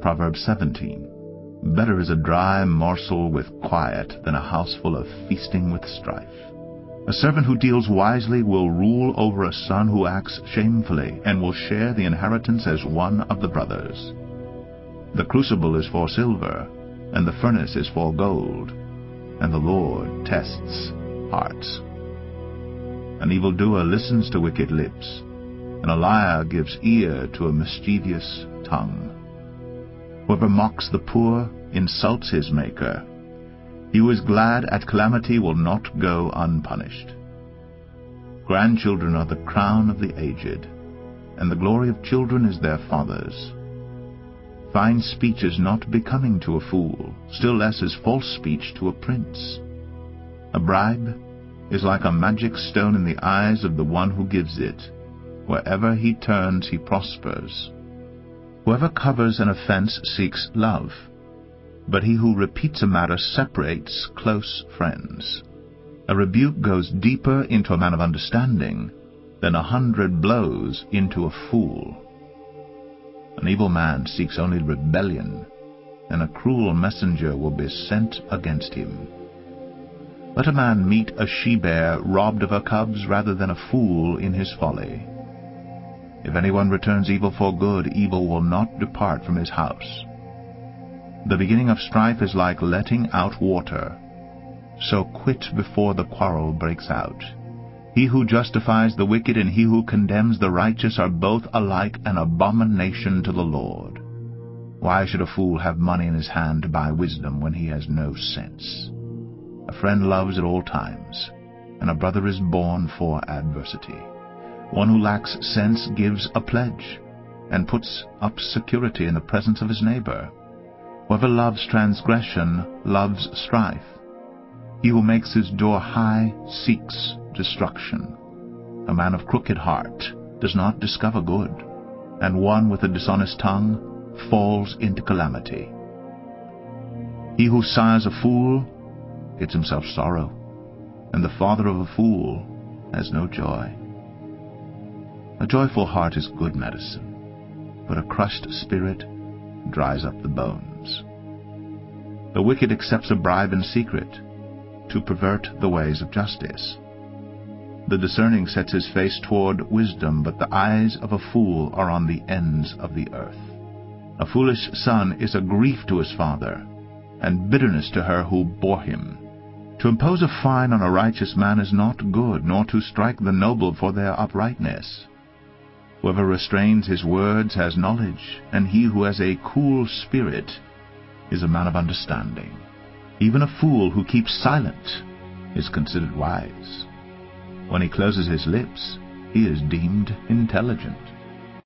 Proverbs 17. Better is a dry morsel with quiet than a house full of feasting with strife. A servant who deals wisely will rule over a son who acts shamefully, and will share the inheritance as one of the brothers. The crucible is for silver, and the furnace is for gold, and the Lord tests hearts. An evildoer listens to wicked lips, and a liar gives ear to a mischievous tongue. Whoever mocks the poor insults his Maker. He who is glad at calamity will not go unpunished. Grandchildren are the crown of the aged, and the glory of children is their fathers. Fine speech is not becoming to a fool, still less is false speech to a prince. A bribe is like a magic stone in the eyes of the one who gives it. Wherever he turns, he prospers. Whoever covers an offense seeks love, but he who repeats a matter separates close friends. A rebuke goes deeper into a man of understanding than 100 blows into a fool. An evil man seeks only rebellion, and a cruel messenger will be sent against him. Let a man meet a she-bear robbed of her cubs rather than a fool in his folly. If anyone returns evil for good, evil will not depart from his house. The beginning of strife is like letting out water, so quit before the quarrel breaks out. He who justifies the wicked and he who condemns the righteous are both alike an abomination to the Lord. Why should a fool have money in his hand to buy wisdom when he has no sense? A friend loves at all times, and a brother is born for adversity. One who lacks sense gives a pledge, and puts up security in the presence of his neighbor. Whoever loves transgression loves strife. He who makes his door high seeks destruction. A man of crooked heart does not discover good, and one with a dishonest tongue falls into calamity. He who sires a fool gets himself sorrow, and the father of a fool has no joy. A joyful heart is good medicine, but a crushed spirit dries up the bones. The wicked accepts a bribe in secret to pervert the ways of justice. The discerning sets his face toward wisdom, but the eyes of a fool are on the ends of the earth. A foolish son is a grief to his father, and bitterness to her who bore him. To impose a fine on a righteous man is not good, nor to strike the noble for their uprightness. Whoever restrains his words has knowledge, and he who has a cool spirit is a man of understanding. Even a fool who keeps silent is considered wise. When he closes his lips, he is deemed intelligent.